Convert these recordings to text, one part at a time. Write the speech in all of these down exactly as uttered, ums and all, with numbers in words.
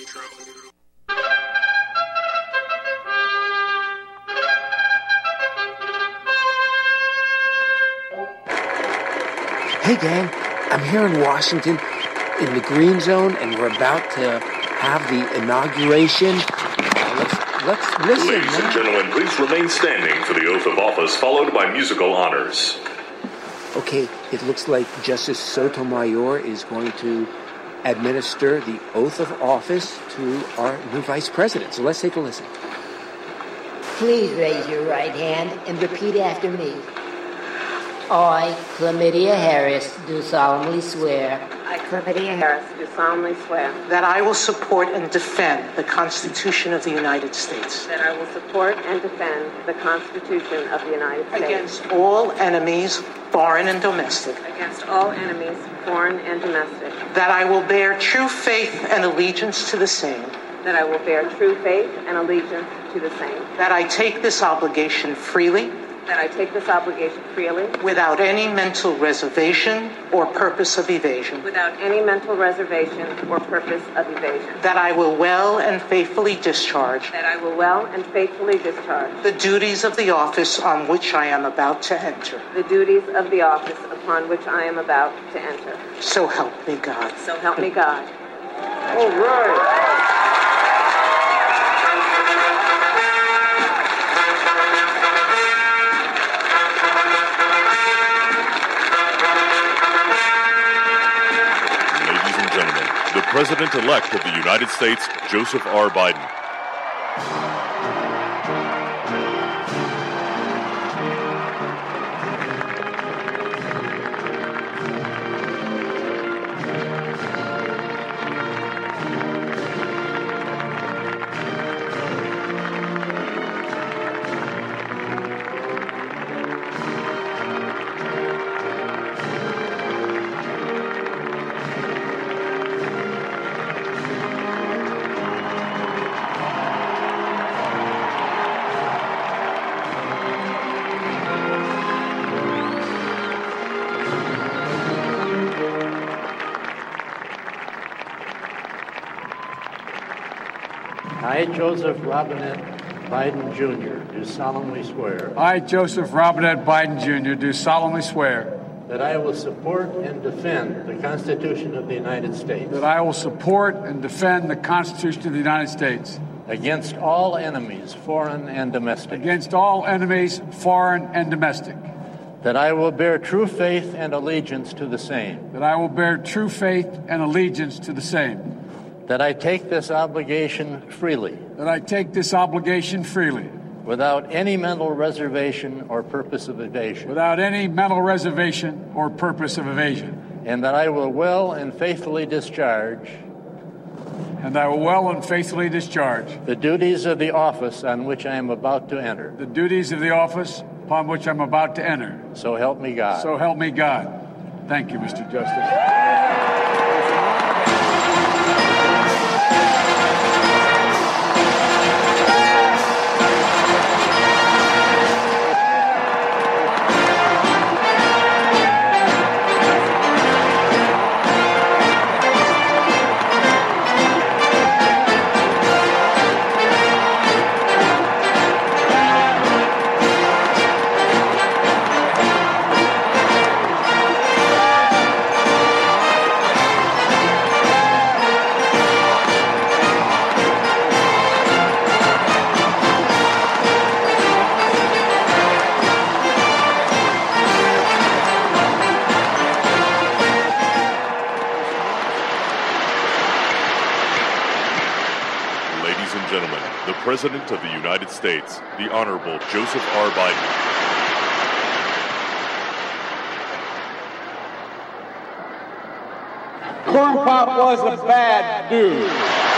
Hey, gang, I'm here in Washington in the Green Zone, and we're about to have the inauguration. Uh, let's, let's listen. Ladies now. and gentlemen, please remain standing for the oath of office, followed by musical honors. Okay, it looks like Justice Sotomayor is going to administer the oath of office to our new vice president. So let's take a listen. Please raise your right hand and repeat after me. I, Chlamydia Harris, do solemnly swear. I, Chlamydia Harris, do solemnly swear. That I will support and defend the Constitution of the United States. That I will support and defend the Constitution of the United States. Against all enemies, foreign and domestic. Against all enemies, foreign and domestic. That I will bear true faith and allegiance to the same. That I will bear true faith and allegiance to the same. That I take this obligation freely. That I take this obligation freely. Without any mental reservation or purpose of evasion. Without any mental reservation or purpose of evasion. That I will well and faithfully discharge. That I will well and faithfully discharge. The duties of the office on which I am about to enter. The duties of the office upon which I am about to enter. So help me God. So help me God. All right. The President-elect of the United States, Joseph R. Biden. I, Joseph Robinette Biden, Junior, do solemnly swear. I, Joseph Robinette Biden, Junior, do solemnly swear. That I will support and defend the Constitution of the United States. That I will support and defend the Constitution of the United States. Against all enemies, foreign and domestic. Against all enemies, foreign and domestic. That I will bear true faith and allegiance to the same. That I will bear true faith and allegiance to the same. That I take this obligation freely. That I take this obligation freely. Without any mental reservation or purpose of evasion. Without any mental reservation or purpose of evasion. And that I will well and faithfully discharge. And I will well and faithfully discharge. The duties of the office on which I am about to enter. The duties of the office upon which I'm about to enter. So help me God. So help me God. Thank you, Mister Justice. President of the United States, the Honorable Joseph R. Biden. Corn Pop was a bad dude.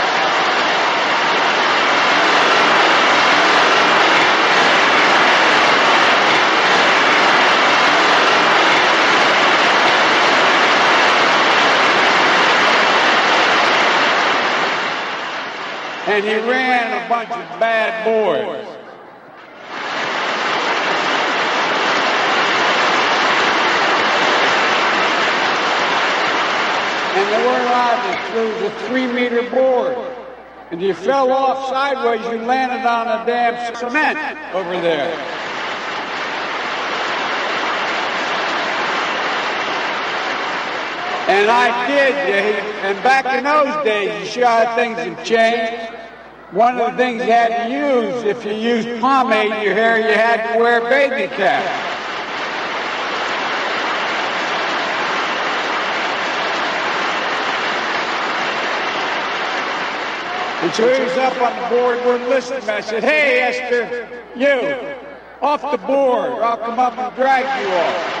And he ran a bunch of bad boys. And they weren't allowed to through the three-meter board. and you fell off sideways, you landed on the damn cement over there. And I did, Dave. And back in those days, you see how things have changed. One of the things you had to use, if you used pomade in your hair, you had to wear a baby cap. And so he was up on the board, we're listening. I said, hey, Esther, you, off the board, or I'll come up and drag you off.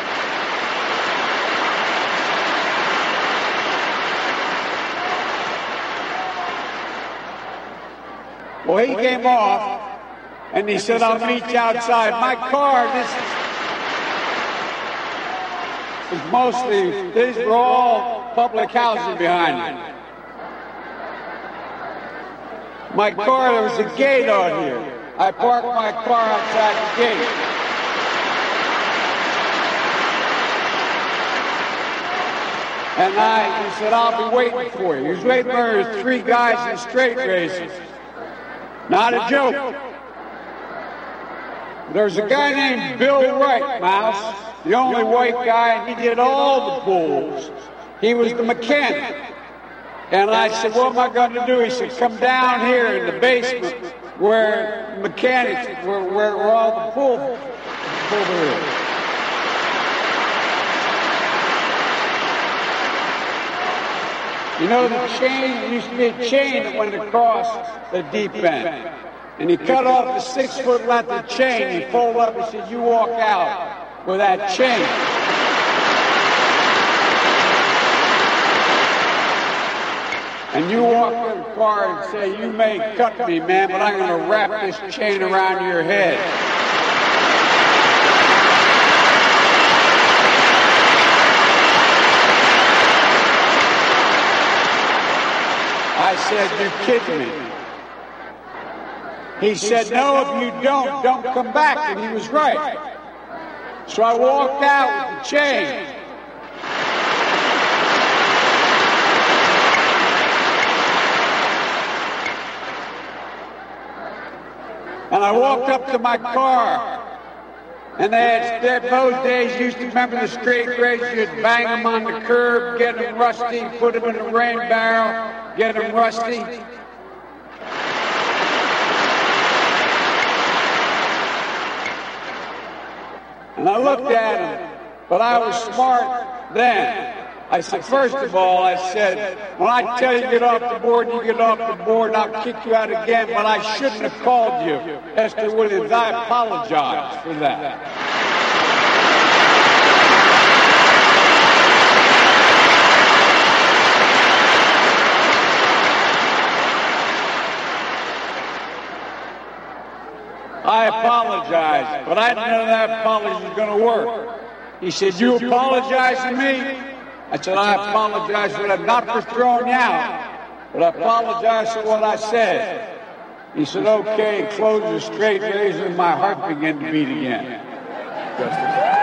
Well, he came off, and he said, I'll meet you outside. My car, this is mostly, these were all public housing behind me. My car, there was a gate on here. I parked my car outside the gate. And I, he said, I'll be waiting for you. He was waiting for three guys in straight races. Not a joke. There's a guy named Bill Wright, Mouse, the only white guy, and he did all the bulls. He was the mechanic. And I said, what am I going to do? He said, come down here in the basement where mechanics, where, where, where all the bull, bull there is. You know, the chain, there used to be a chain that went across the deep end. And he cut off the six-foot length of chain. He folded up and said, you walk out with that chain. And you walk in the car and say, you may cut me, man, but I'm going to wrap this chain around your head. I said, you're kidding me. He said, no, if you don't, don't come back. And he was right. So I walked out with the chain. And I walked up to my car. And they had, they, those days, you used to remember the straight race, you'd bang them on the curb, get them rusty, put them in a rain barrel, get them rusty. And I looked at him, but I was smart then. I said, first of all, I said, when I tell you to get off the board, you get off the board, and I'll kick you out again, but I shouldn't have called you, Esther Williams. I apologize for that. I apologize, but I didn't know that apology was going to work. He said, you apologize to me? I said, I apologize for that, not for throwing you out, but I apologize for what I said. He said, okay, close the straight razor, and my heart began to beat again. Justice.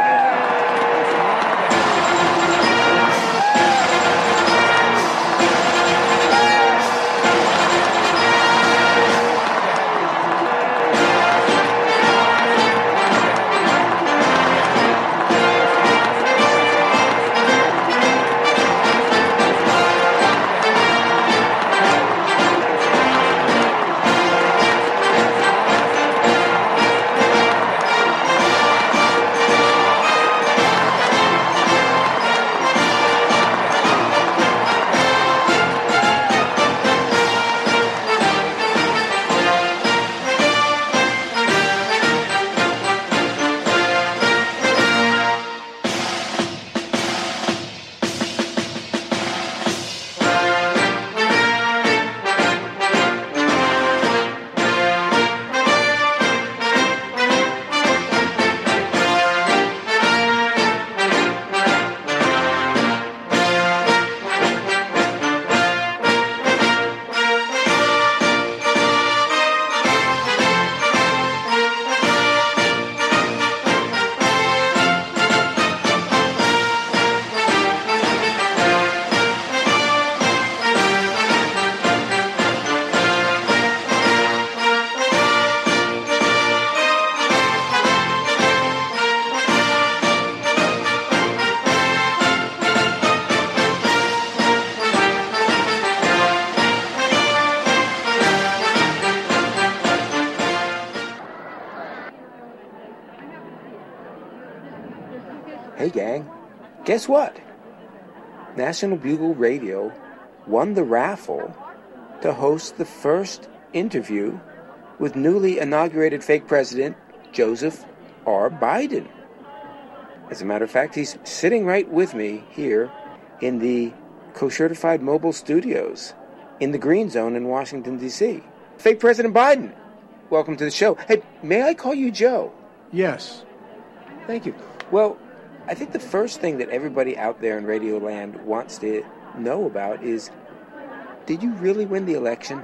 Hey, gang, guess what? National Bugle Radio won the raffle to host the first interview with newly inaugurated fake president Joseph R. Biden. As a matter of fact, he's sitting right with me here in the Co-Certified Mobile Studios in the Green Zone in Washington, D C Fake President Biden, welcome to the show. Hey, may I call you Joe? Yes. Thank you. Well, I think the first thing that everybody out there in Radioland wants to know about is, did you really win the election?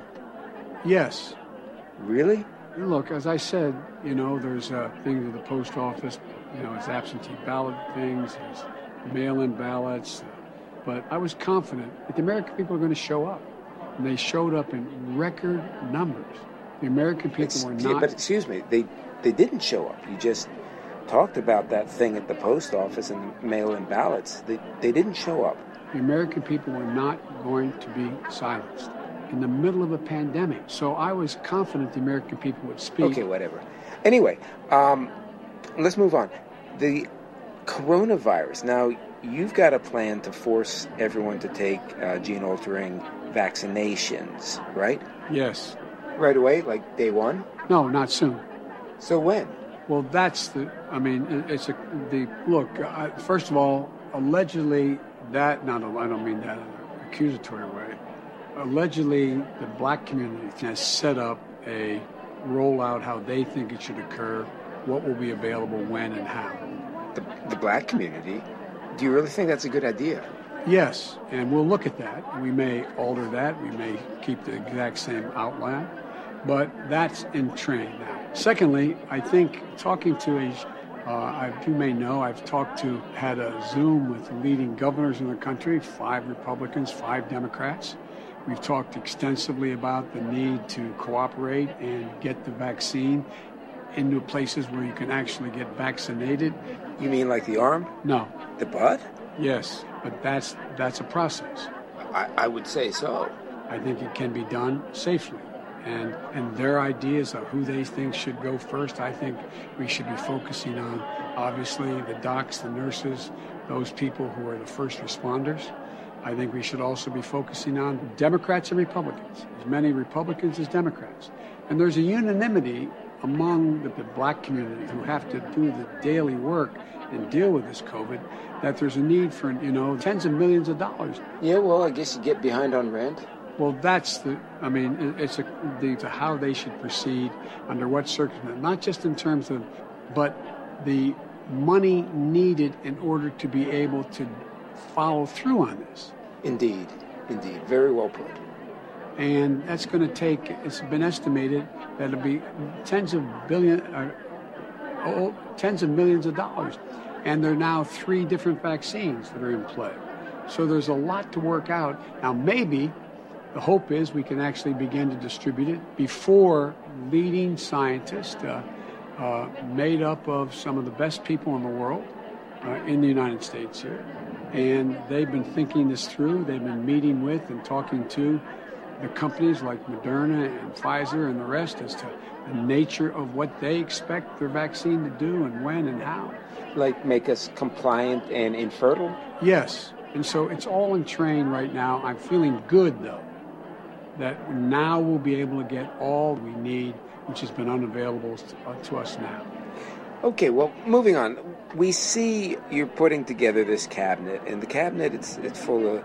Yes. Really? Look, as I said, you know, there's uh, things at the post office, you know, it's absentee ballot things, there's mail-in ballots, but I was confident that the American people are going to show up, and they showed up in record numbers. The American people Ex- were not... Yeah, but excuse me, they they didn't show up. You just talked about that thing at the post office and mail-in ballots. They, they didn't show up. The American people were not going to be silenced in the middle of a pandemic. So I was confident the American people would speak. Okay, whatever. Anyway, um, let's move on. The coronavirus. Now, you've got a plan to force everyone to take uh, gene-altering vaccinations, right? Yes. Right away, like day one? No, not soon. So when? Well, that's the, I mean, it, it's a, the, look, I, first of all, allegedly that, not, I don't mean that in an accusatory way, allegedly the black community has set up a rollout how they think it should occur, what will be available, when, and how. The, the black community? Do you really think that's a good idea? Yes, and we'll look at that. We may alter that. We may keep the exact same outline, but that's in train now. Secondly, I think talking to a, uh, I, you may know, I've talked to, had a Zoom with leading governors in the country, five Republicans, five Democrats. We've talked extensively about the need to cooperate and get the vaccine into places where you can actually get vaccinated. You mean like the arm? No. The butt? Yes, but that's that's a process. I, I would say so. I think it can be done safely. And and their ideas of who they think should go first, I think we should be focusing on, obviously, the docs, the nurses, those people who are the first responders. I think we should also be focusing on Democrats and Republicans, as many Republicans as Democrats. And there's a unanimity among the, the black community who have to do the daily work and deal with this COVID, that there's a need for, you know, tens of millions of dollars. Yeah, well, I guess you get behind on rent. Well, that's the, I mean, it's a, the, to how they should proceed, under what circumstances, not just in terms of, but the money needed in order to be able to follow through on this. Indeed, indeed. Very well put. And that's going to take, it's been estimated that it'll be tens of billion, uh, oh, tens of millions of dollars. And there are now three different vaccines that are in play. So there's a lot to work out. Now, maybe the hope is we can actually begin to distribute it before leading scientists uh, uh, made up of some of the best people in the world uh, in the United States here. And they've been thinking this through. They've been meeting with and talking to the companies like Moderna and Pfizer and the rest as to the nature of what they expect their vaccine to do and when and how. Like make us compliant and infertile? Yes. And so it's all in train right now. I'm feeling good, though, that now we'll be able to get all we need, which has been unavailable to, uh, to us now. Okay, well, moving on. We see you're putting together this cabinet, and the cabinet, it's it's full of,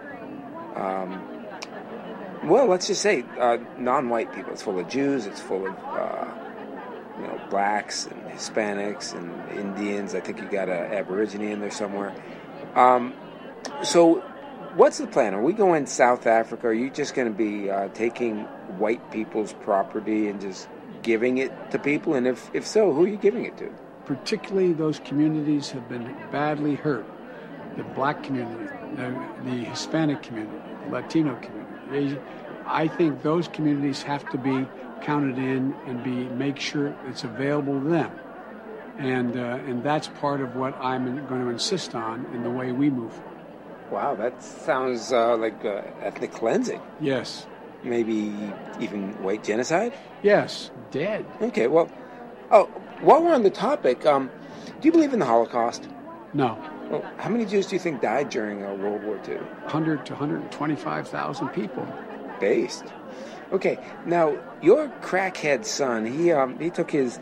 um, well, let's just say uh, non-white people. It's full of Jews, it's full of, uh, you know, blacks and Hispanics and Indians. I think you got an Aborigine in there somewhere. Um, so what's the plan? Are we going South Africa? Are you just going to be uh, taking white people's property and just giving it to people? And if, if so, who are you giving it to? Particularly those communities have been badly hurt. The black community, the, the Hispanic community, the Latino community. They, I think those communities have to be counted in and be make sure it's available to them. And, uh, and that's part of what I'm going to insist on in the way we move forward. Wow, that sounds uh, like uh, ethnic cleansing. Yes. Maybe even white genocide? Yes, dead. Okay, well, oh, while we're on the topic, um, do you believe in the Holocaust? No. Well, how many Jews do you think died during uh, World War Two? one hundred to one hundred twenty-five thousand people. Based. Okay, now your crackhead son, he um he took his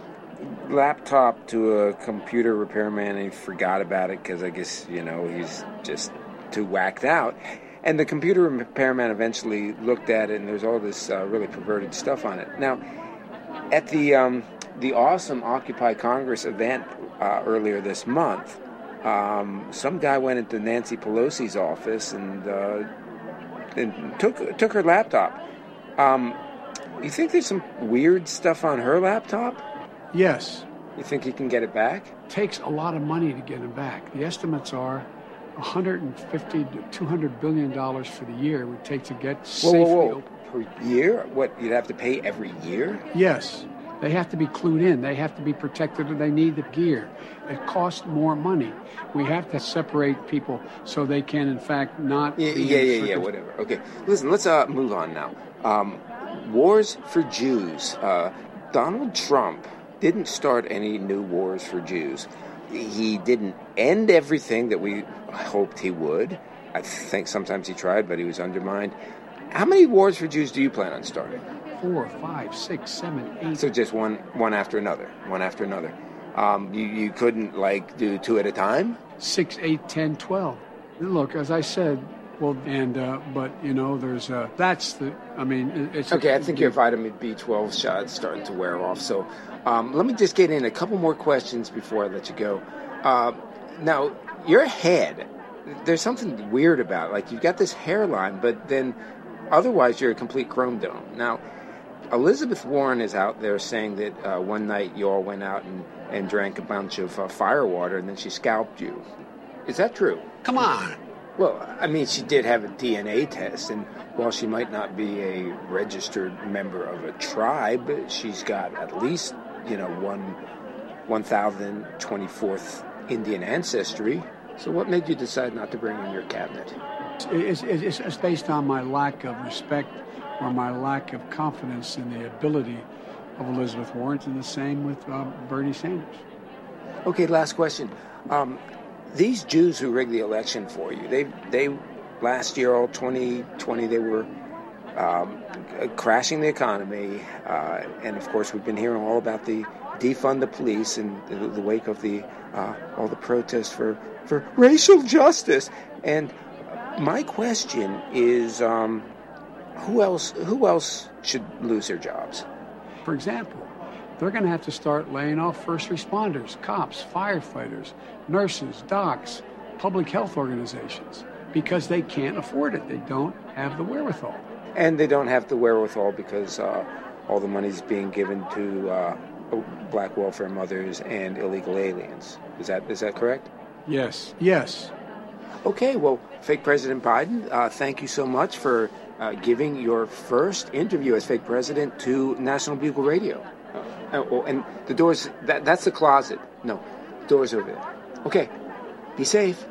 laptop to a computer repairman and he forgot about it because I guess, you know, he's just too whacked out. And the computer repairman eventually looked at it and there's all this uh, really perverted stuff on it. Now, at the um, the awesome Occupy Congress event uh, earlier this month, um, some guy went into Nancy Pelosi's office and, uh, and took took her laptop. Um, you think there's some weird stuff on her laptop? Yes. You think he can get it back? It takes a lot of money to get it back. The estimates are one hundred fifty to two hundred billion dollars for the year it would take to get Whoa, safely whoa, whoa. open. Per year? What, you'd have to pay every year? Yes. They have to be clued in. They have to be protected, and they need the gear. It costs more money. We have to separate people so they can, in fact, not... Yeah, be yeah, in yeah, yeah, circus- whatever. Okay, listen, let's uh, move on now. Um, wars for Jews. Uh, Donald Trump didn't start any new wars for Jews. He didn't end everything that we hoped he would. I think sometimes he tried, but he was undermined. How many wars for Jews do you plan on starting? Four, five, six, seven, eight. So just one, one after another, one after another. Um, you, you couldn't, like, do two at a time? Six, eight, ten, twelve. Look, as I said, well, and, uh, but, you know, there's, uh, that's the, I mean, it- it's... Okay, I think your vitamin B twelve shot is starting to wear off. So um, let me just get in a couple more questions before I let you go. Uh, now, your head, there's something weird about it. Like, you've got this hairline, but then otherwise you're a complete chrome dome. Now, Elizabeth Warren is out there saying that uh, one night you all went out and, and drank a bunch of uh, fire water and then she scalped you. Is that true? Come on. Well, I mean, she did have a D N A test, and while she might not be a registered member of a tribe, she's got at least, you know, one one thousand twenty-fourth Indian ancestry. So what made you decide not to bring in your cabinet? It's, it's, it's based on my lack of respect or my lack of confidence in the ability of Elizabeth Warren, and the same with uh, Bernie Sanders. Okay, last question. Um, these Jews who rigged the election for you, they they last year, all twenty twenty, they were um, crashing the economy, uh, and of course we've been hearing all about the defund the police in the, the wake of the uh, all the protests for for racial justice. And my question is, um, who else who else should lose their jobs? For example, they're going to have to start laying off first responders, cops, firefighters, nurses, docs, public health organizations, because they can't afford it. They don't have the wherewithal. And they don't have the wherewithal because uh, all the money's being given to uh, black welfare mothers and illegal aliens. Is that is that correct? Yes, yes. Okay, well, fake President Biden, uh, thank you so much for uh, giving your first interview as fake president to National Bugle Radio. Uh, oh, and the doors, that, that's the closet. No, doors over there. Okay, be safe.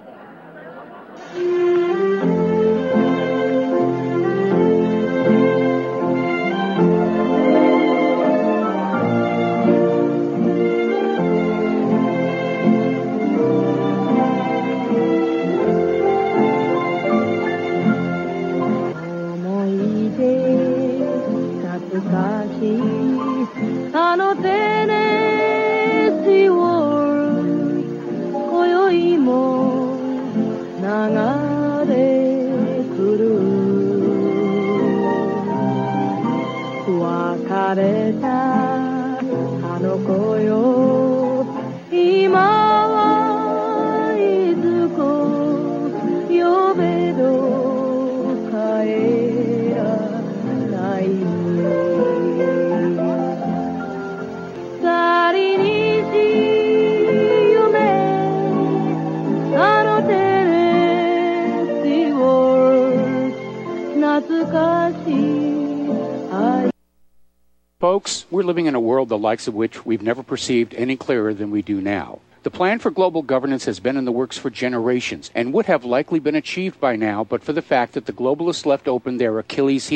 Folks, we're living in a world the likes of which we've never perceived any clearer than we do now. The plan for global governance has been in the works for generations and would have likely been achieved by now but for the fact that the globalists left open their Achilles heel,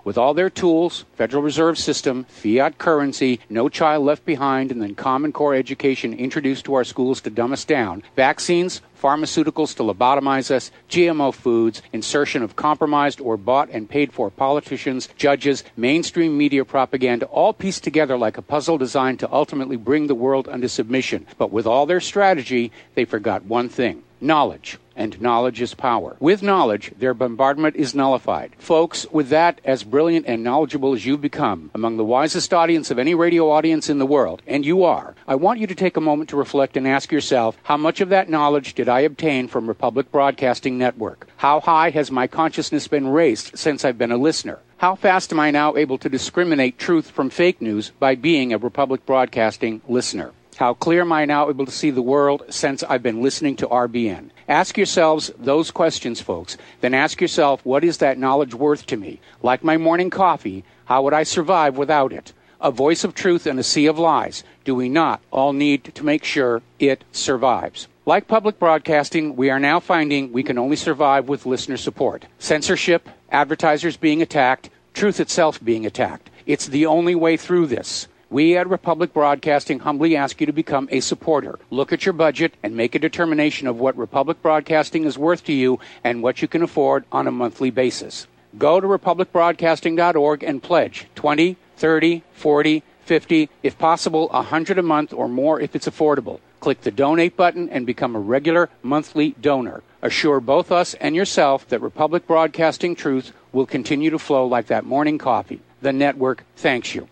With all their tools, Federal Reserve System, fiat currency, no child left behind, and then Common Core education introduced to our schools to dumb us down, vaccines, pharmaceuticals to lobotomize us, G M O foods, insertion of compromised or bought and paid for politicians, judges, mainstream media propaganda, all pieced together like a puzzle designed to ultimately bring the world under submission. But with all their strategy, they forgot one thing: knowledge. And knowledge is power. With knowledge, their bombardment is nullified. Folks, with that, as brilliant and knowledgeable as you've become, among the wisest audience of any radio audience in the world, and you are, I want you to take a moment to reflect and ask yourself, how much of that knowledge did I obtain from Republic Broadcasting Network? How high has my consciousness been raised since I've been a listener? How fast am I now able to discriminate truth from fake news by being a Republic Broadcasting listener? How clear am I now able to see the world since I've been listening to R B N? Ask yourselves those questions, folks. Then ask yourself, what is that knowledge worth to me? Like my morning coffee, how would I survive without it? A voice of truth in a sea of lies. Do we not all need to make sure it survives? Like public broadcasting, we are now finding we can only survive with listener support. Censorship, advertisers being attacked, truth itself being attacked. It's the only way through this. We at Republic Broadcasting humbly ask you to become a supporter. Look at your budget and make a determination of what Republic Broadcasting is worth to you and what you can afford on a monthly basis. Go to republic broadcasting dot org and pledge twenty, thirty, forty, fifty, if possible, one hundred a month or more if it's affordable. Click the donate button and become a regular monthly donor. Assure both us and yourself that Republic Broadcasting truth will continue to flow like that morning coffee. The network thanks you.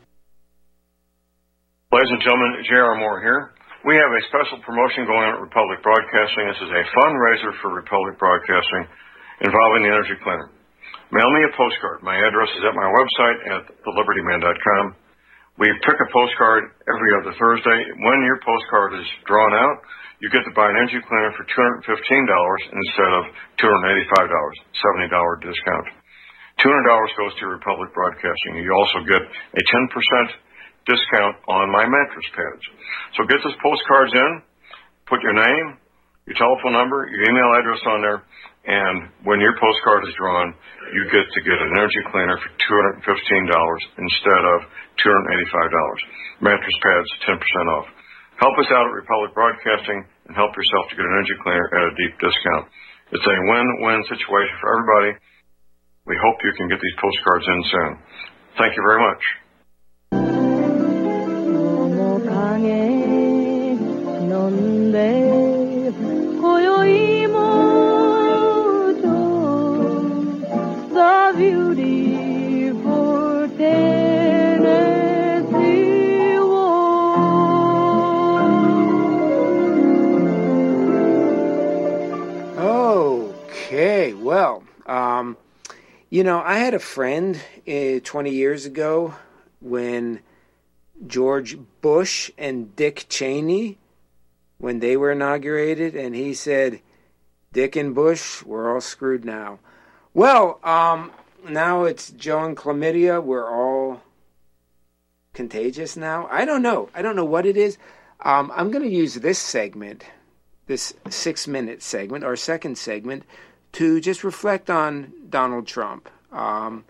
Ladies and gentlemen, J R. Moore here. We have a special promotion going on at Republic Broadcasting. This is a fundraiser for Republic Broadcasting involving the Energy Cleaner. Mail me a postcard. My address is at my website at the liberty man dot com. We pick a postcard every other Thursday. When your postcard is drawn out, you get to buy an Energy Cleaner for two hundred fifteen dollars instead of two hundred eighty-five dollars, seventy dollars discount. two hundred dollars goes to Republic Broadcasting. You also get a ten percent discount on my mattress pads. So get those postcards in, put your name, your telephone number, your email address on there, and when your postcard is drawn, you get to get an Energy Cleaner for two hundred fifteen dollars instead of two hundred eighty-five dollars. Mattress pads, ten percent off. Help us out at Republic Broadcasting and help yourself to get an Energy Cleaner at a deep discount. It's a win-win situation for everybody. We hope you can get these postcards in soon. Thank you very much. Okay, well, um, you know, I had a friend uh, twenty years ago when George Bush and Dick Cheney, when they were inaugurated, and he said, Dick and Bush, we're all screwed now. Well, um, now it's Joe and chlamydia. We're all contagious now. I don't know. I don't know what it is. Um, I'm going to use this segment, this six-minute segment, our second segment, to just reflect on Donald Trump. Um,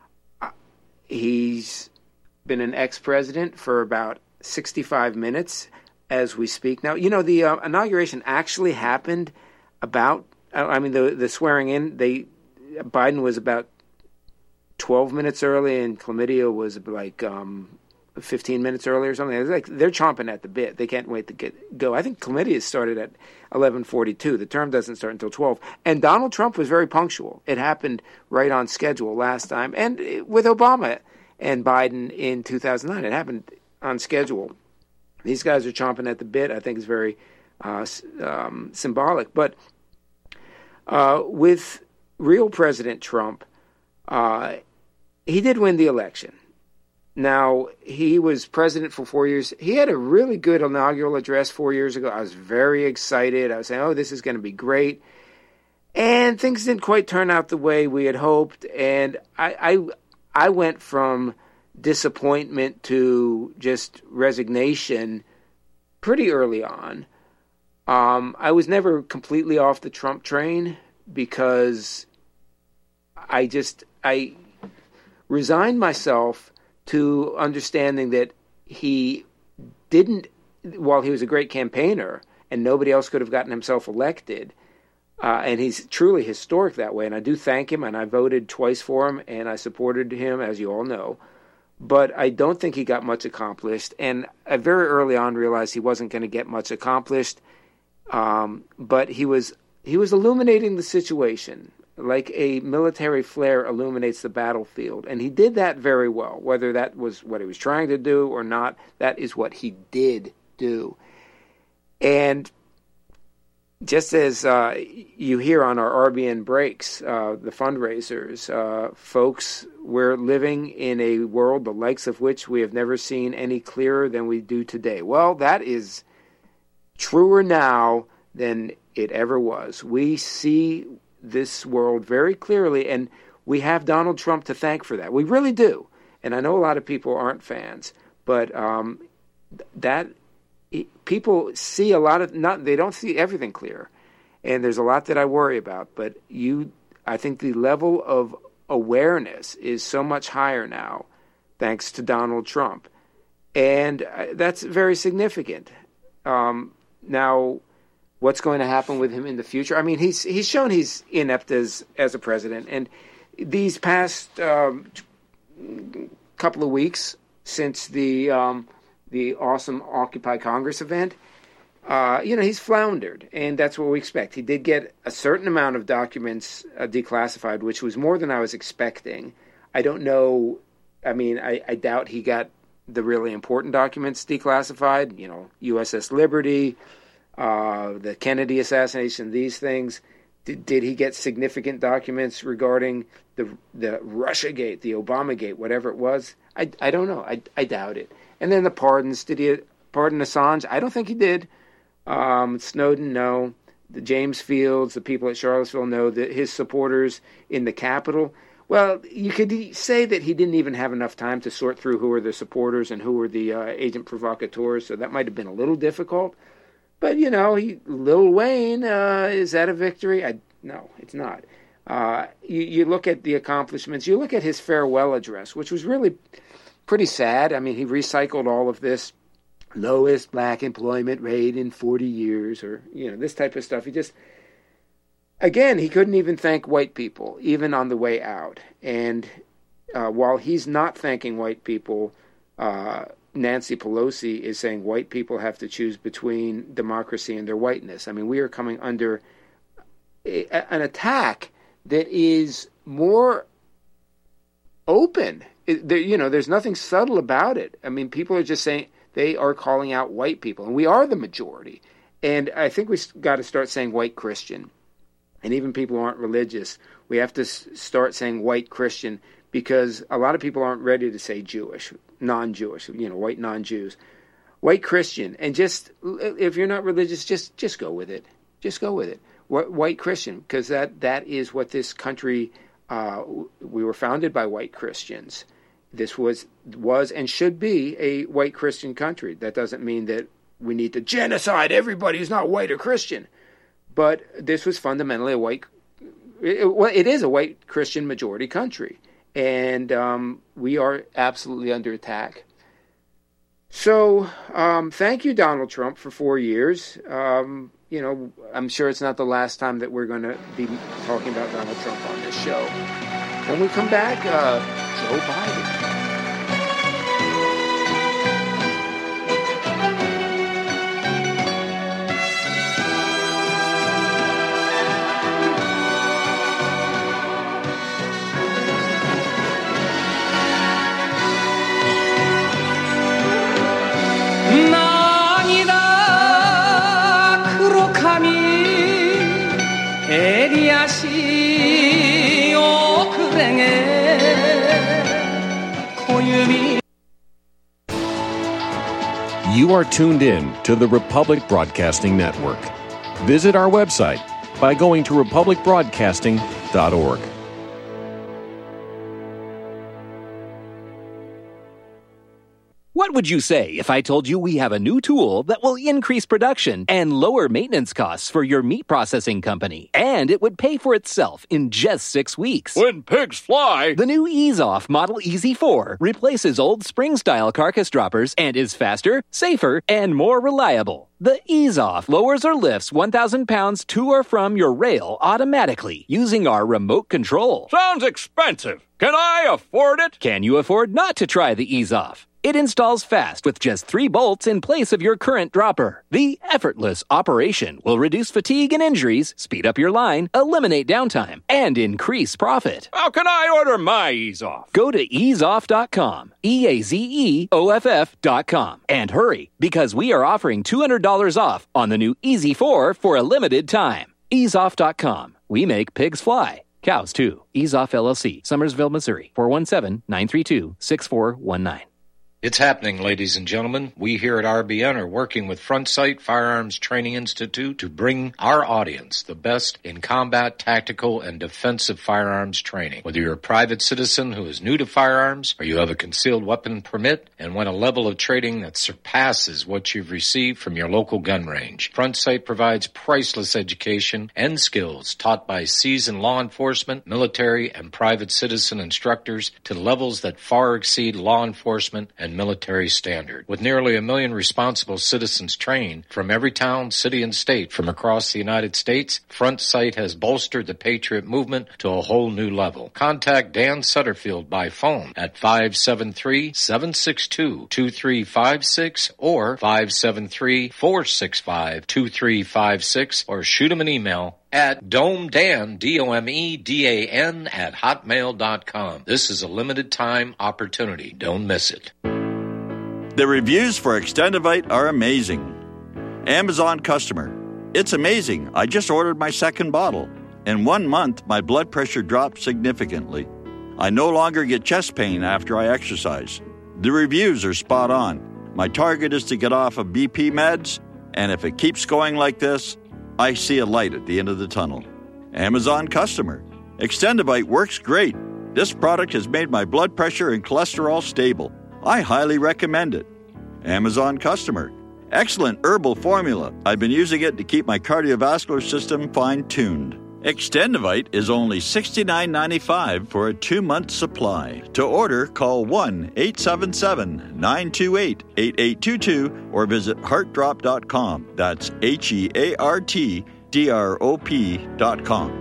he's been an ex-president for about sixty-five minutes as we speak now. You know, the uh, inauguration actually happened about, I mean, the the swearing in, they Biden was about twelve minutes early and chlamydia was like um, fifteen minutes early or something. It's like they're chomping at the bit. They can't wait to get go. I think chlamydia started at eleven forty-two. The term doesn't start until twelve. And Donald Trump was very punctual. It happened right on schedule last time. And with Obama and Biden in two thousand nine, it happened on schedule. These guys are chomping at the bit. I think it's very uh, um, symbolic. But uh, with real President Trump, uh, he did win the election. Now, he was president for four years. He had a really good inaugural address four years ago. I was very excited. I was saying, oh, this is going to be great. And things didn't quite turn out the way we had hoped. And I, I, I went from disappointment to just resignation pretty early on. Um, I was never completely off the Trump train because I just, I... resigned myself to understanding that he didn't, while he was a great campaigner and nobody else could have gotten himself elected, uh, and he's truly historic that way, and I do thank him, and I voted twice for him, and I supported him, as you all know, but I don't think he got much accomplished, and I very early on realized he wasn't going to get much accomplished, um, but he was he was illuminating the situation like a military flare illuminates the battlefield. And he did that very well. Whether that was what he was trying to do or not, that is what he did do. And just as uh, you hear on our R B N breaks, uh, the fundraisers, uh, folks, we're living in a world the likes of which we have never seen any clearer than we do today. Well, that is truer now than it ever was. We see this world very clearly, and we have Donald Trump to thank for that. We really do. And I know a lot of people aren't fans, but um, that people see a lot of not they don't see everything clear, and there's a lot that I worry about. But you, I think the level of awareness is so much higher now, thanks to Donald Trump, and that's very significant. Um, now. What's going to happen with him in the future? I mean, he's he's shown he's inept as as a president, and these past um, couple of weeks since the um, the awesome Occupy Congress event, uh, you know, he's floundered, and that's what we expect. He did get a certain amount of documents uh, declassified, which was more than I was expecting. I don't know. I mean, I, I doubt he got the really important documents declassified. You know, U S S Liberty. Uh, the Kennedy assassination, these things. Did, did he get significant documents regarding the the Russiagate, the Obamagate, whatever it was? I, I don't know. I, I doubt it. And then the pardons. Did he pardon Assange? I don't think he did. Um, Snowden, no. The James Fields, the people at Charlottesville, no. The, his supporters in the Capitol. Well, you could say that he didn't even have enough time to sort through who were the supporters and who were the uh, agent provocateurs, so that might have been a little difficult. But, you know, he, Lil Wayne, uh, is that a victory? I, no, it's not. Uh, you, you look at the accomplishments. You look at his farewell address, which was really pretty sad. I mean, he recycled all of this lowest black employment rate in forty years or, you know, this type of stuff. He just, again, he couldn't even thank white people, even on the way out. And uh, while he's not thanking white people, uh, Nancy Pelosi is saying white people have to choose between democracy and their whiteness. I mean, we are coming under a, an attack that is more open. It, there, you know, there's nothing subtle about it. I mean, people are just saying they are calling out white people, and we are the majority. And I think we've got to start saying white Christian. And even people who aren't religious, we have to s- start saying white Christian, because a lot of people aren't ready to say Jewish, non-Jewish, you know, white non-Jews. White Christian. And just, if you're not religious, just just go with it. Just go with it. White Christian, because that, that is what this country, uh, we were founded by white Christians. This was was and should be a white Christian country. That doesn't mean that we need to genocide everybody who's not white or Christian. But this was fundamentally a white, it, well, it is a white Christian majority country. And um, we are absolutely under attack. So um, thank you, Donald Trump, for four years. Um, you know, I'm sure it's not the last time that we're going to be talking about Donald Trump on this show. When we come back, uh, Joe Biden. You are tuned in to the Republic Broadcasting Network. Visit our website by going to republic broadcasting dot org. What would you say if I told you we have a new tool that will increase production and lower maintenance costs for your meat processing company? And it would pay for itself in just six weeks. When pigs fly! The new EaseOff Model E Z four replaces old spring-style carcass droppers and is faster, safer, and more reliable. The EaseOff lowers or lifts one thousand pounds to or from your rail automatically using our remote control. Sounds expensive. Can I afford it? Can you afford not to try the EaseOff? It installs fast with just three bolts in place of your current dropper. The effortless operation will reduce fatigue and injuries, speed up your line, eliminate downtime, and increase profit. How can I order my EaseOff? Go to ease off dot com, E A Z E O F F dot com, and hurry, because we are offering two hundred dollars off on the new E Z four for a limited time. ease off dot com. We make pigs fly. Cows, too. EaseOff L L C, Summersville, Missouri, four one seven, nine three two, six four one nine. It's happening, ladies and gentlemen. We here at R B N are working with Front Sight Firearms Training Institute to bring our audience the best in combat, tactical, and defensive firearms training. Whether you're a private citizen who is new to firearms, or you have a concealed weapon permit and want a level of training that surpasses what you've received from your local gun range, Front Sight provides priceless education and skills taught by seasoned law enforcement, military, and private citizen instructors to levels that far exceed law enforcement and military standard. With nearly a million responsible citizens trained from every town, city, and state from across the United States, Front Sight has bolstered the Patriot movement to a whole new level. Contact Dan Sutterfield by phone at five seven three, seven six two, two three five six or five seven three, four six five, two three five six or shoot him an email at domedan, D O M E D A N, at hotmail dot com. This is a limited time opportunity. Don't miss it. The reviews for Extendivite are amazing. Amazon customer. It's amazing. I just ordered my second bottle. In one month, my blood pressure dropped significantly. I no longer get chest pain after I exercise. The reviews are spot on. My target is to get off of B P meds, and if it keeps going like this, I see a light at the end of the tunnel. Amazon customer. Extendivite works great. This product has made my blood pressure and cholesterol stable. I highly recommend it. Amazon customer. Excellent herbal formula. I've been using it to keep my cardiovascular system fine-tuned. Extendivite is only sixty-nine ninety-five for a two-month supply. To order, call one eight seven seven, nine two eight, eight eight two two or visit heart drop dot com. That's H E A R T D R O P dot com.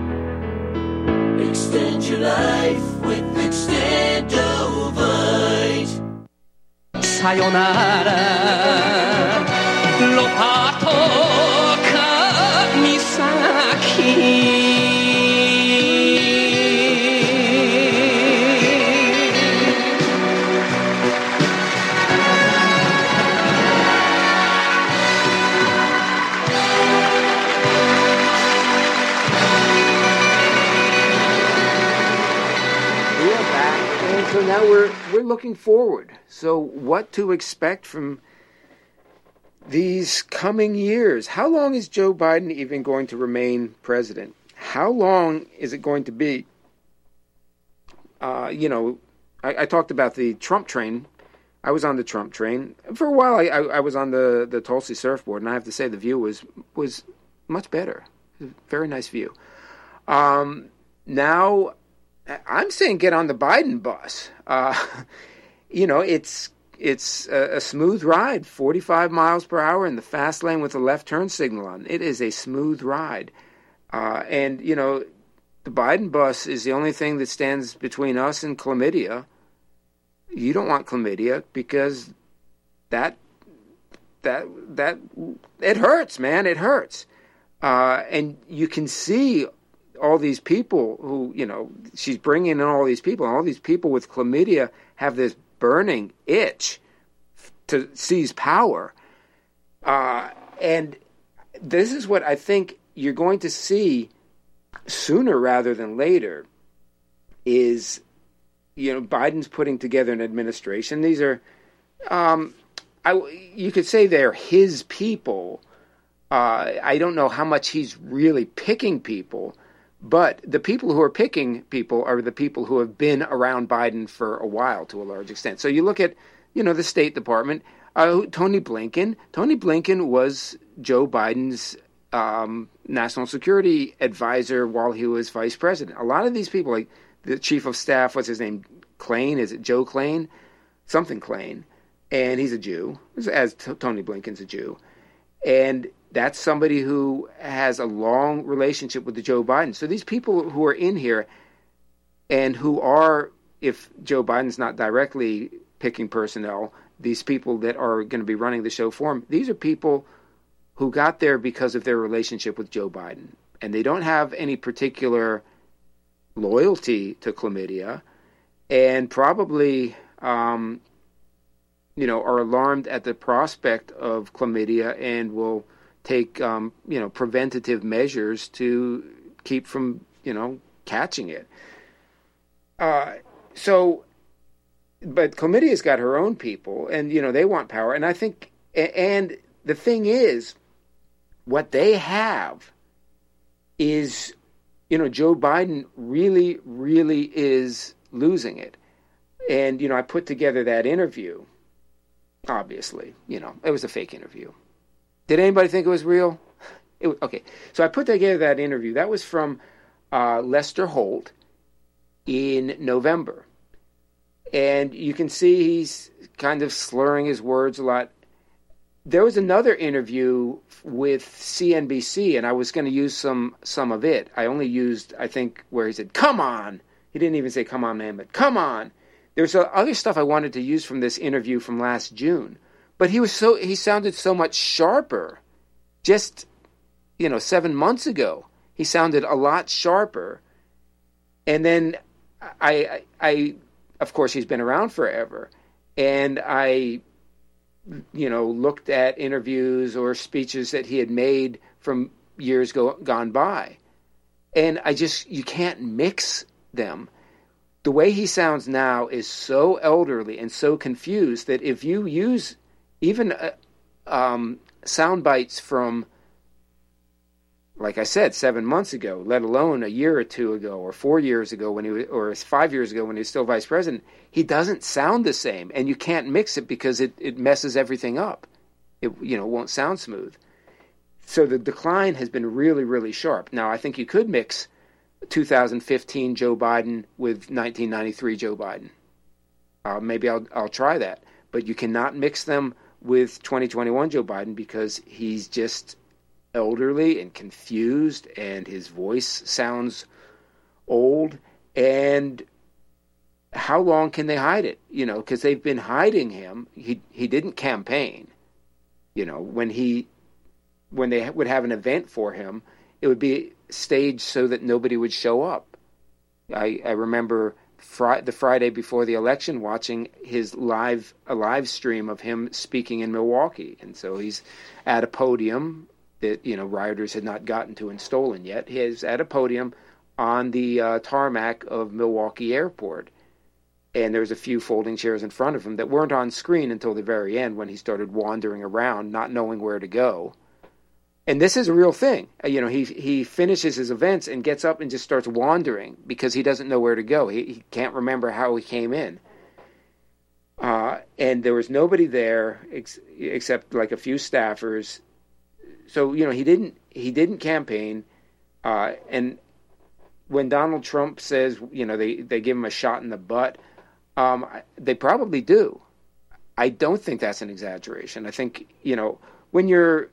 Extend your life with Extendovite. Sayonara, Lopatoka Misaki. So now we're we're looking forward. So what to expect from these coming years? How long is Joe Biden even going to remain president? How long is it going to be? Uh, you know, I, I talked about the Trump train. I was on the Trump train for a while. I, I, I was on the, the Tulsi surfboard, and I have to say the view was was much better. Very nice view. Um, now. I'm saying get on the Biden bus. Uh, you know, it's it's a, a smooth ride, forty-five miles per hour in the fast lane with a left turn signal on. It is a smooth ride. Uh, and, you know, the Biden bus is the only thing that stands between us and chlamydia. You don't want chlamydia because that, that, that, it hurts, man. It hurts. Uh, and you can see all these people who, you know, she's bringing in all these people, and all these people with chlamydia have this burning itch to seize power. Uh, and this is what I think you're going to see sooner rather than later is, you know, Biden's putting together an administration. These are, um, I, you could say they're his people. Uh, I don't know how much he's really picking people, But the people who are picking people are the people who have been around Biden for a while to a large extent. So you look at, you know, the State Department, uh, Tony Blinken. Tony Blinken was Joe Biden's um, national security advisor while he was vice president. A lot of these people, like the chief of staff, what's his name, Klain, is it Joe Klain? Something Klain. And he's a Jew, as t- Tony Blinken's a Jew. And that's somebody who has a long relationship with the Joe Biden. So these people who are in here and who are, if Joe Biden's not directly picking personnel, these people that are going to be running the show for him, these are people who got there because of their relationship with Joe Biden. And they don't have any particular loyalty to chlamydia and probably, um, you know, are alarmed at the prospect of chlamydia and will take, um, you know, preventative measures to keep from, you know, catching it. Uh, so, but chlamydia's got her own people, and, you know, they want power. And I think, and the thing is, what they have is, you know, Joe Biden really, really is losing it. And, you know, I put together that interview, obviously, you know, it was a fake interview. Did anybody think it was real? It was, okay, so I put together that interview. That was from uh, Lester Holt in November. And you can see he's kind of slurring his words a lot. There was another interview with C N B C, and I was going to use some some of it. I only used, I think, where he said, "Come on." He didn't even say, "Come on, man," but "Come on." There's uh, other stuff I wanted to use from this interview from last June. But he was so he sounded so much sharper. Just, you know, seven months ago, he sounded a lot sharper. And then I, I, I of course, he's been around forever. And I, you know, looked at interviews or speeches that he had made from years go, gone by. And I just, you can't mix them. The way he sounds now is so elderly and so confused that if you use even uh, um, sound bites from, like I said, seven months ago, let alone a year or two ago, or four years ago when he was, or five years ago when he was still vice president, he doesn't sound the same, and you can't mix it because it, it messes everything up. It you know won't sound smooth. So the decline has been really, really sharp. Now I think you could mix two thousand fifteen Joe Biden with nineteen ninety-three Joe Biden. Uh, maybe I'll I'll try that, but you cannot mix them with twenty twenty-one Joe Biden because he's just elderly and confused, and his voice sounds old. And how long can they hide it? You know, because they've been hiding him. He he didn't campaign. You know, when he when they would have an event for him, it would be staged so that nobody would show up. I I remember Fri- the Friday before the election, watching his live a live stream of him speaking in Milwaukee, and so he's at a podium that you know rioters had not gotten to and stolen yet. He's at a podium on the uh, tarmac of Milwaukee Airport, and there's a few folding chairs in front of him that weren't on screen until the very end when he started wandering around, not knowing where to go. And this is a real thing. You know, he he finishes his events and gets up and just starts wandering because he doesn't know where to go. He, he can't remember how he came in. Uh, and there was nobody there ex- except like a few staffers. So, you know, he didn't he didn't campaign. Uh, and when Donald Trump says, you know, they, they give him a shot in the butt, um, they probably do. I don't think that's an exaggeration. I think, you know, when you're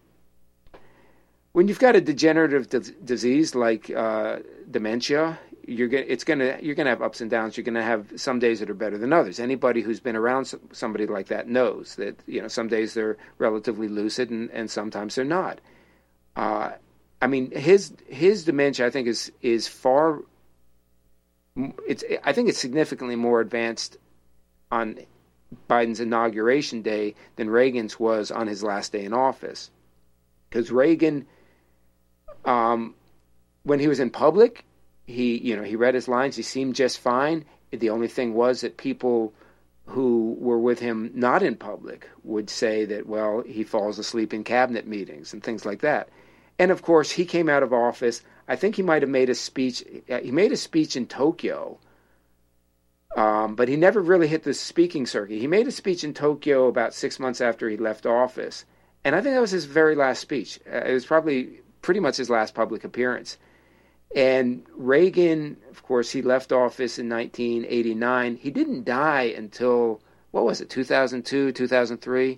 When you've got a degenerative d- disease like uh, dementia, you're gonna, it's gonna you're gonna have ups and downs. You're gonna have some days that are better than others. Anybody who's been around somebody like that knows that you know some days they're relatively lucid and, and sometimes they're not. Uh, I mean, his his dementia, I think, is is far. It's I think it's significantly more advanced on Biden's inauguration day than Reagan's was on his last day in office, because Reagan. Um, when he was in public, he, you know, he read his lines. He seemed just fine. The only thing was that people who were with him not in public would say that, well, he falls asleep in cabinet meetings and things like that. And of course, he came out of office. I think he might have made a speech. He made a speech in Tokyo, um, but he never really hit the speaking circuit. He made a speech in Tokyo about six months after he left office. And I think that was his very last speech. Uh, it was probably pretty much his last public appearance. And Reagan, of course, he left office in nineteen eighty-nine. He didn't die until, what was it, two thousand two, two thousand three?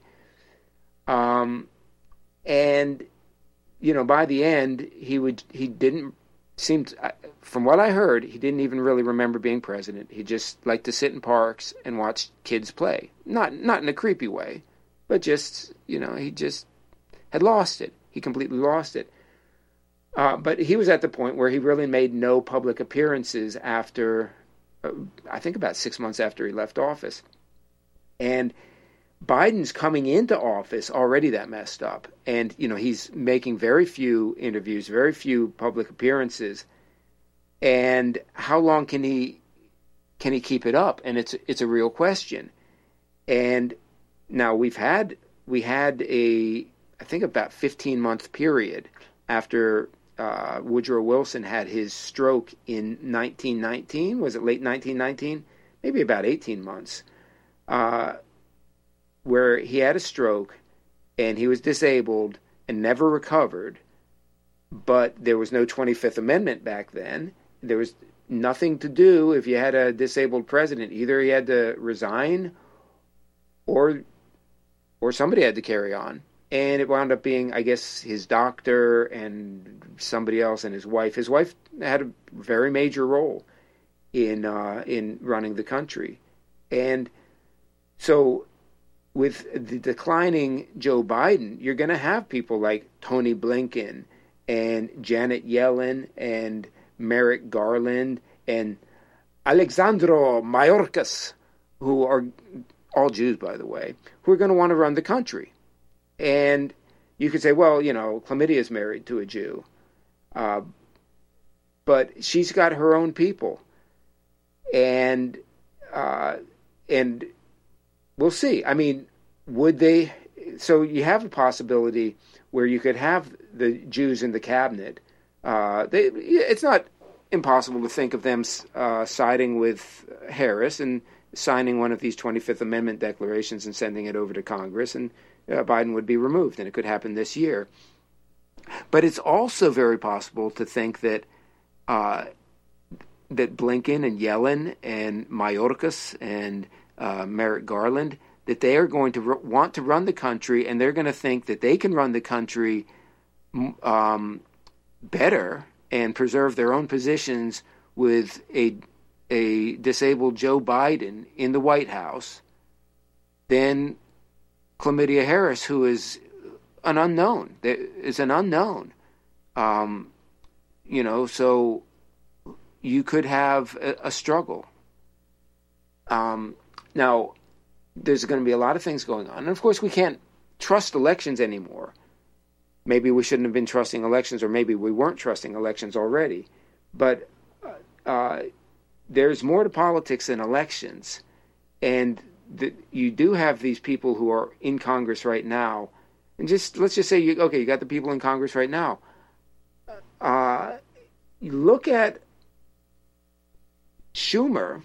Um, and, you know, by the end, he would he didn't seem, to, from what I heard, he didn't even really remember being president. He just liked to sit in parks and watch kids play. Not not in a creepy way, but just, you know, he just had lost it. He completely lost it. Uh, but he was at the point where he really made no public appearances after, uh, I think about six months after he left office. And Biden's coming into office already that messed up. And, you know, he's making very few interviews, very few public appearances. And how long can he can he keep it up? And it's it's a real question. And now we've had we had a I think about fifteen month period after uh, Woodrow Wilson had his stroke in nineteen nineteen. Was it late nineteen nineteen? Maybe about eighteen months. Uh, where he had a stroke and he was disabled and never recovered, but there was no twenty-fifth Amendment back then. There was nothing to do if you had a disabled president. Either he had to resign or or somebody had to carry on. And it wound up being, I guess, his doctor and somebody else and his wife. His wife had a very major role in uh, in running the country. And so with the declining Joe Biden, you're going to have people like Tony Blinken and Janet Yellen and Merrick Garland and Alexandro Mayorkas, who are all Jews, by the way, who are going to want to run the country. And you could say, well, you know, Chlamydia is married to a Jew. Uh, but she's got her own people. And uh, and we'll see. I mean, would they... So you have a possibility where you could have the Jews in the cabinet. Uh, they, it's not impossible to think of them uh, siding with Harris and signing one of these twenty-fifth Amendment declarations and sending it over to Congress, and uh, Biden would be removed, and it could happen this year. But it's also very possible to think that uh, that Blinken and Yellen and Mayorkas and uh, Merrick Garland, that they are going to r- want to run the country, and they're going to think that they can run the country um, better and preserve their own positions with a a disabled Joe Biden in the White House than Chlamydia Harris, who is an unknown. There is an unknown. Um, you know, so you could have a, a struggle. Um, now, there's going to be a lot of things going on. And, of course, we can't trust elections anymore. Maybe we shouldn't have been trusting elections, or maybe we weren't trusting elections already. But uh, there's more to politics than elections. And the, you do have these people who are in Congress right now. And just let's just say, you okay, you got the people in Congress right now. Uh, you look at Schumer.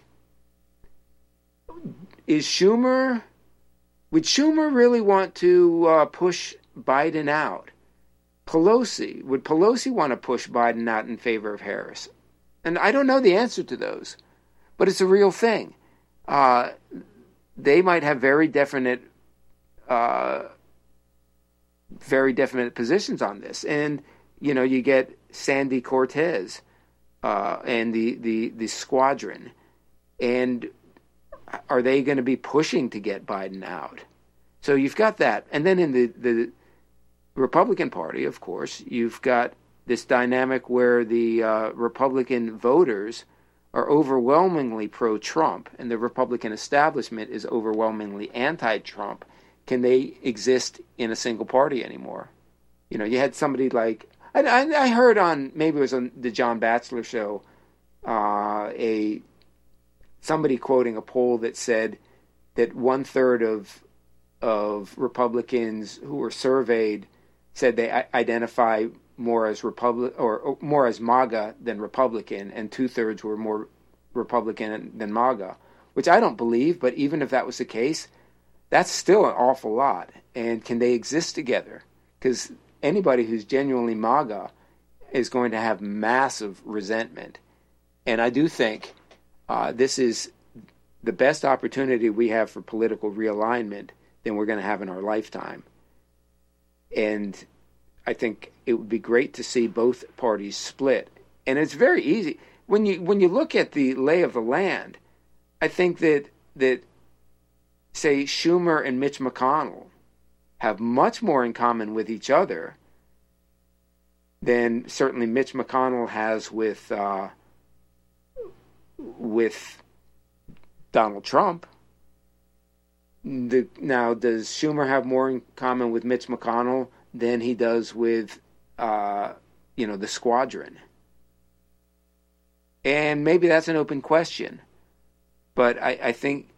Is Schumer, would Schumer really want to uh, push Biden out? Pelosi, would Pelosi want to push Biden out in favor of Harris? And I don't know the answer to those, but it's a real thing. Uh, they might have very definite, uh, very definite positions on this. And, you know, you get Sandy Cortez uh, and the, the, the squadron. And are they going to be pushing to get Biden out? So you've got that. And then in the, the Republican Party, of course, you've got this dynamic where the uh, Republican voters are overwhelmingly pro-Trump and the Republican establishment is overwhelmingly anti-Trump. Can they exist in a single party anymore? You know, you had somebody like, I, I, I heard on, maybe it was on the John Batchelor show, uh, a somebody quoting a poll that said that one third of of Republicans who were surveyed said they identify more as Republic or, or more as MAGA than Republican, and two thirds were more Republican than MAGA, which I don't believe. But even if that was the case, that's still an awful lot. And can they exist together? Because anybody who's genuinely MAGA is going to have massive resentment. And I do think uh, this is the best opportunity we have for political realignment than we're going to have in our lifetime. And I think it would be great to see both parties split. And it's very easy. When you when you look at the lay of the land, I think that that say Schumer and Mitch McConnell have much more in common with each other than certainly Mitch McConnell has with uh, with Donald Trump. The, now, does Schumer have more in common with Mitch McConnell than he does with, uh, you know, the squadron? And maybe that's an open question. But I, I think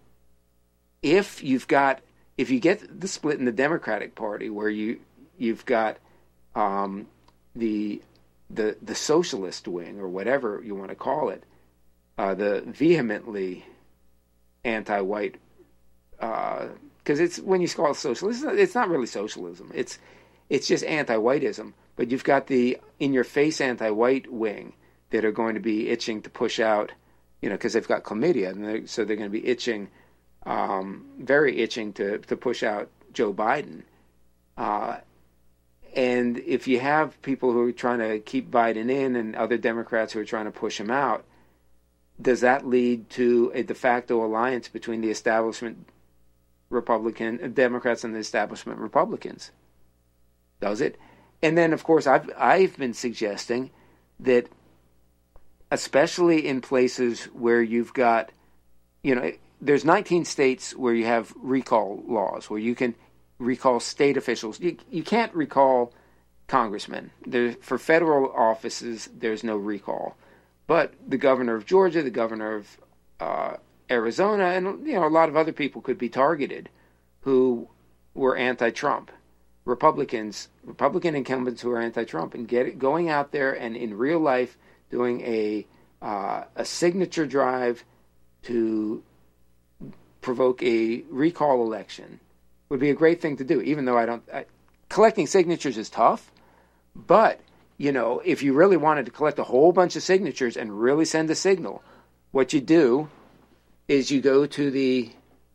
if you've got, if you get the split in the Democratic Party where you, you've got um, the, the, the socialist wing, or whatever you want to call it, uh, the vehemently anti-white, because uh, it's when you call it socialism, it's not, it's not really socialism. It's it's just anti-whiteism. But you've got the in-your-face anti-white wing that are going to be itching to push out, you know, because they've got chlamydia, and they're, so they're going to be itching, um, very itching to to push out Joe Biden. Uh, and if you have people who are trying to keep Biden in, and other Democrats who are trying to push him out, does that lead to a de facto alliance between the establishment Republican Democrats and the establishment Republicans? Does it? And then, of course, I've I've been suggesting that, especially in places where you've got, you know, there's nineteen states where you have recall laws, where you can recall state officials. You you can't recall congressmen. There, for federal offices, there's no recall. But the governor of Georgia, the governor of uh, Arizona, and you know a lot of other people could be targeted who were anti-Trump. Republicans, Republican incumbents who are anti-Trump, and get it, going out there and in real life doing a uh, a signature drive to provoke a recall election would be a great thing to do. Even though I don't, I, collecting signatures is tough, but you know, if you really wanted to collect a whole bunch of signatures and really send a signal, what you do is you go to the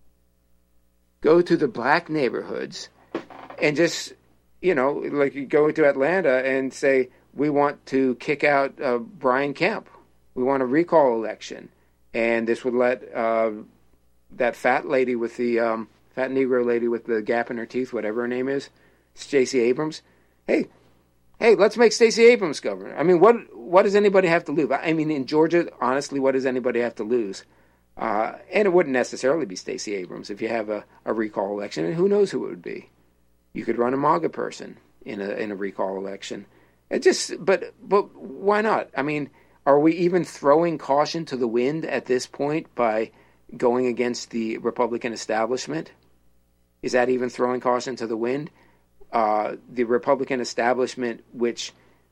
go to the black neighborhoods and just, you know, like you go to Atlanta and say, we want to kick out uh, Brian Kemp. We want a recall election. And this would let uh, that fat lady with the, um, fat Negro lady with the gap in her teeth, whatever her name is, Stacey Abrams, hey, Hey, let's make Stacey Abrams governor. I mean, what what does anybody have to lose? I mean, in Georgia, honestly, what does anybody have to lose? Uh, and it wouldn't necessarily be Stacey Abrams if you have a, a recall election. And who knows who it would be? You could run a MAGA person in a in a recall election. It just, but but why not? I mean, are we even throwing caution to the wind at this point by going against the Republican establishment? Is that even throwing caution to the wind? Uh, the Republican establishment, which,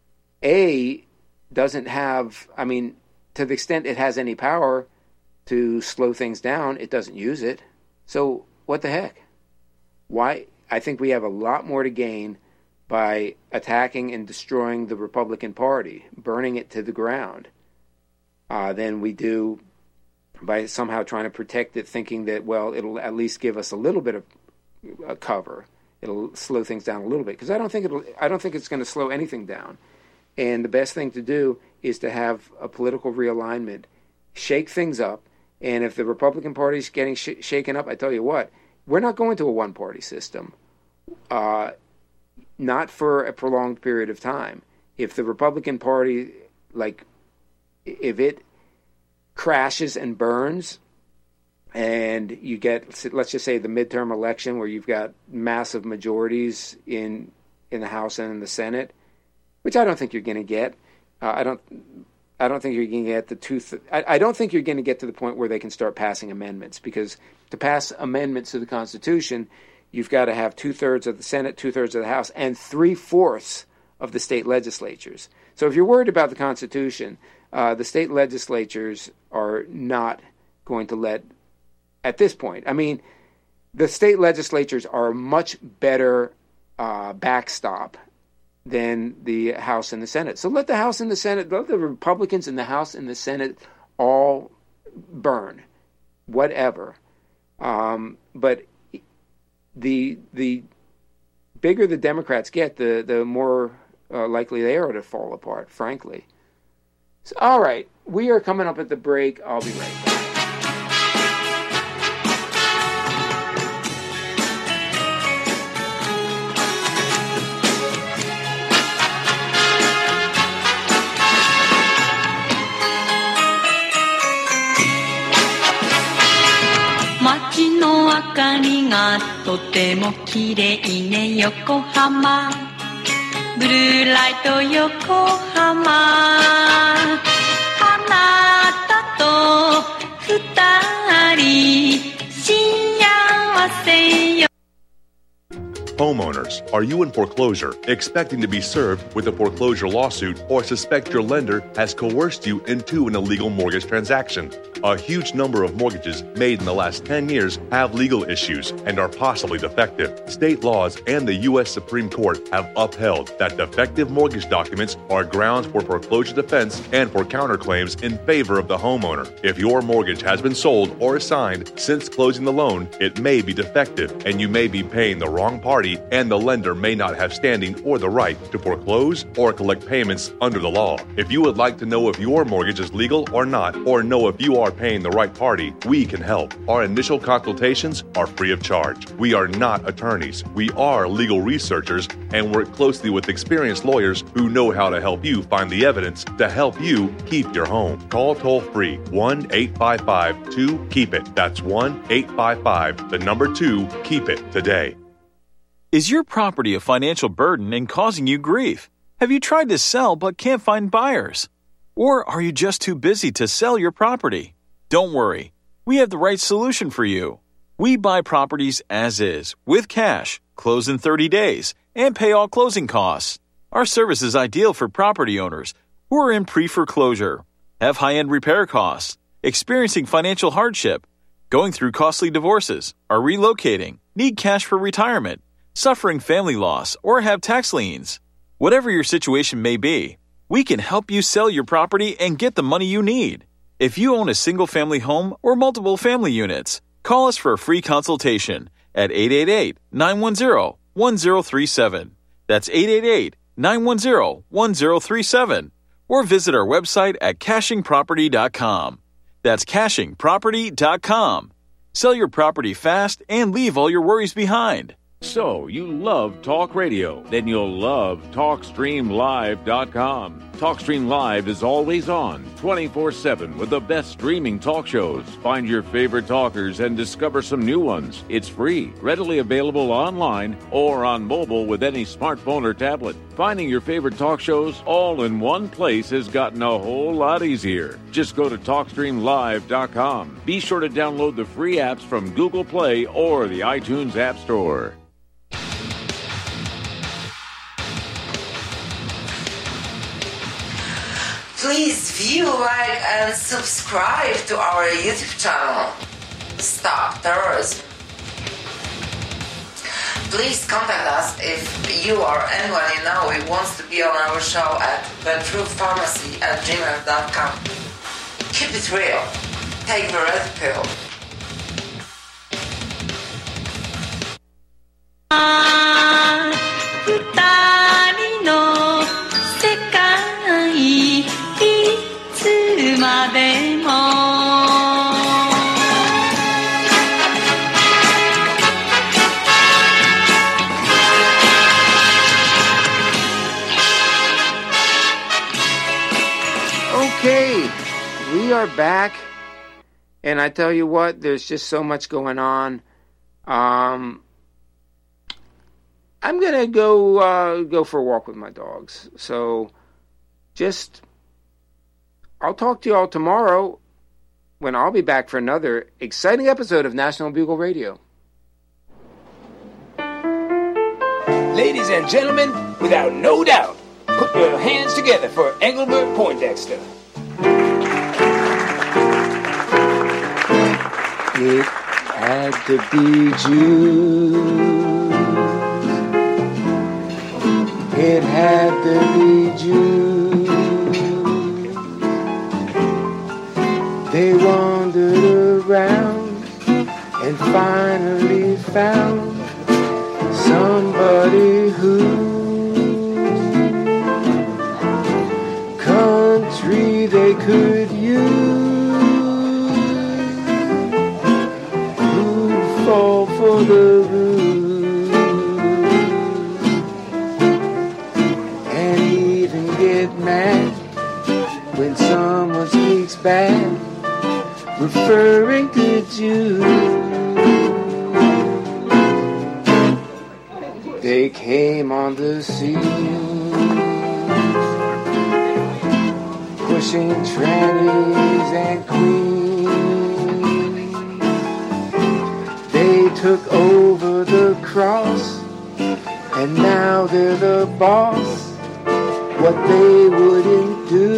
A, doesn't have, I mean, to the extent it has any power to slow things down, it doesn't use it. So what the heck? Why? I think we have a lot more to gain by attacking and destroying the Republican Party, burning it to the ground, uh, than we do by somehow trying to protect it, thinking that, well, it'll at least give us a little bit of uh, cover. It'll slow things down a little bit, because I don't think it'll. I don't think it's going to slow anything down. And the best thing to do is to have a political realignment, shake things up. And if the Republican Party is getting sh- shaken up, I tell you what, we're not going to a one-party system, uh, not for a prolonged period of time. If the Republican Party, like, if it crashes and burns, and you get, let's just say, the midterm election where you've got massive majorities in in the House and in the Senate, which I don't think you're going to get. Uh, I don't. I don't think you're going to get the two. Th- I, I don't think you're going to get to the point where they can start passing amendments, because to pass amendments to the Constitution, you've got to have two thirds of the Senate, two thirds of the House, and three fourths of the state legislatures. So if you're worried about the Constitution, uh, the state legislatures are not going to let, at this point, I mean, the state legislatures are a much better uh, backstop than the House and the Senate. So let the House and the Senate, let the Republicans in the House and the Senate all burn, whatever. Um, but the the bigger the Democrats get, the the more uh, likely they are to fall apart, frankly. So, all right, we are coming up at the break. I'll be right back. 街の明かりがとても綺麗ね横浜ブルーライト横浜あなたと二人幸せよ Homeowners, are you in foreclosure, expecting to be served with a foreclosure lawsuit, or suspect your lender has coerced you into an illegal mortgage transaction? A huge number of mortgages made in the last ten years have legal issues and are possibly defective. State laws and the U S Supreme Court have upheld that defective mortgage documents are grounds for foreclosure defense and for counterclaims in favor of the homeowner. If your mortgage has been sold or assigned since closing the loan, it may be defective and you may be paying the wrong party, and the lender may not have standing or the right to foreclose or collect payments under the law. If you would like to know if your mortgage is legal or not, or know if you are paying the right party, we can help. Our initial consultations are free of charge. We are not attorneys. We are legal researchers and work closely with experienced lawyers who know how to help you find the evidence to help you keep your home. Call toll-free one eight five five two keep it. That's one eight five five, the number two, keep it today. Is your property a financial burden and causing you grief? Have you tried to sell but can't find buyers? Or are you just too busy to sell your property? Don't worry. We have the right solution for you. We buy properties as is, with cash, close in thirty days, and pay all closing costs. Our service is ideal for property owners who are in pre-foreclosure, have high-end repair costs, experiencing financial hardship, going through costly divorces, are relocating, need cash for retirement, suffering family loss, or have tax liens. Whatever your situation may be, we can help you sell your property and get the money you need. If you own a single-family home or multiple family units, call us for a free consultation at eight eight eight, nine one zero, one zero three seven. That's eight eight eight, nine one zero, one zero three seven. Or visit our website at caching property dot com. That's caching property dot com. Sell your property fast and leave all your worries behind. So, you love talk radio? Then you'll love talk stream live dot com. TalkStream Live is always on, twenty-four seven, with the best streaming talk shows. Find your favorite talkers and discover some new ones. It's free, readily available online or on mobile with any smartphone or tablet. Finding your favorite talk shows all in one place has gotten a whole lot easier. Just go to talk stream live dot com. Be sure to download the free apps from Google Play or the iTunes App Store. Please view, like, and subscribe to our YouTube channel. Stop Terrorism. Please contact us if you or anyone you know who wants to be on our show at the truth pharmacy at gmail dot com. Keep it real. Take the red pill. Okay, we are back, and I tell you what, there's just so much going on. Um, I'm gonna go uh, go for a walk with my dogs. So, just I'll talk to you all tomorrow when I'll be back for another exciting episode of National Bugle Radio. Ladies and gentlemen, without no doubt, Put your hands together for Engelbert Poindexter. It had to be Jews. It had to be Jews. They wandered around and finally found somebody who country they could use, who'd fall for the ruse and even get mad when someone speaks bad, referring to Jews. They came on the scene, pushing trannies and queens. They took over the cross, and now they're the boss. What they wouldn't do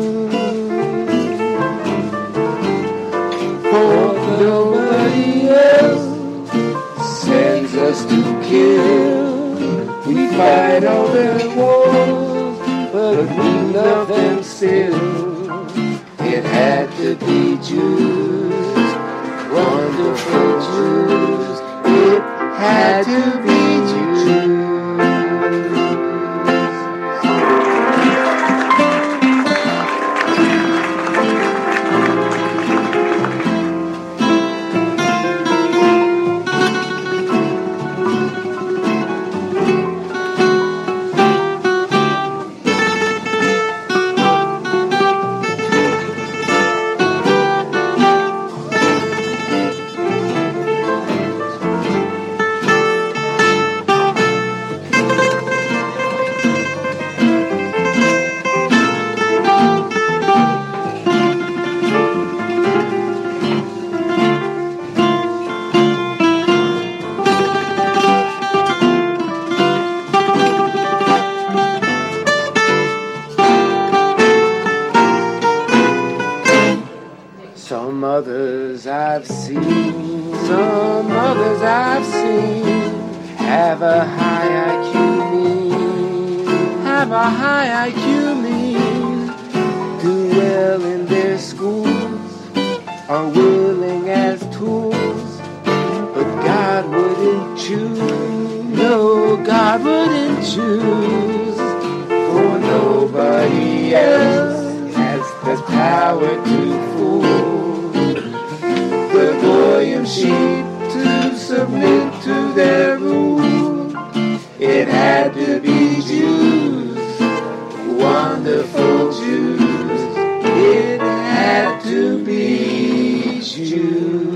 for nobody else sends us to kill. We fight all their wars, but we love them still. It had to be Jews, wonderful Jews. It had to be Jews. Some others I've seen, some others I've seen have a high I Q mean, have a high I Q mean, do well in their schools, are willing as tools, but God wouldn't choose, no, God wouldn't choose, for nobody else has the power to fool the Goyim sheep to submit to their rule. It had to be Jews, wonderful Jews. It had to be Jews.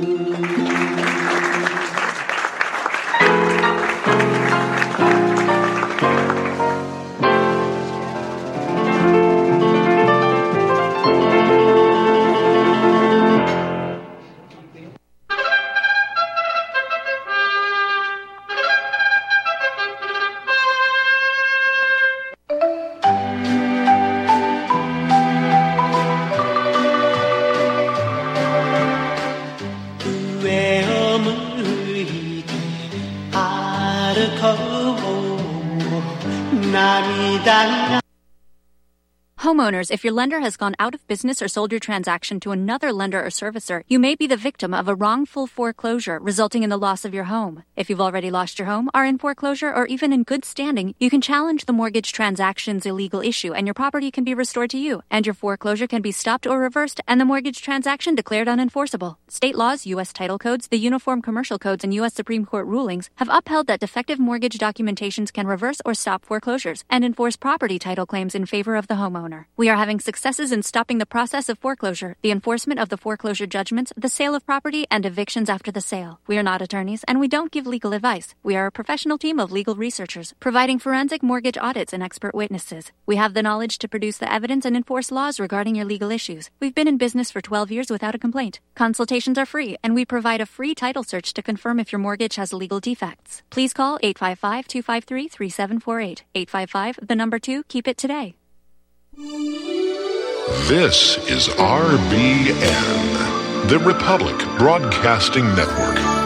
Homeowners, if your lender has gone out of business or sold your transaction to another lender or servicer, you may be the victim of a wrongful foreclosure resulting in the loss of your home. If you've already lost your home, are in foreclosure, or even in good standing, you can challenge the mortgage transaction's illegal issue and your property can be restored to you, and your foreclosure can be stopped or reversed and the mortgage transaction declared unenforceable. State laws, U S title codes, the Uniform Commercial Codes, and U S Supreme Court rulings have upheld that defective mortgage documentations can reverse or stop foreclosures and enforce property title claims in favor of the homeowner. homeowner. We are having successes in stopping the process of foreclosure, the enforcement of the foreclosure judgments, the sale of property, and evictions after the sale. We are not attorneys, and we don't give legal advice. We are a professional team of legal researchers, providing forensic mortgage audits and expert witnesses. We have the knowledge to produce the evidence and enforce laws regarding your legal issues. We've been in business for twelve years without a complaint. Consultations are free, and we provide a free title search to confirm if your mortgage has legal defects. Please call eight five five, two five three, three seven four eight. eight five five, the number two, keep it today. This is R B N, the Republic Broadcasting Network.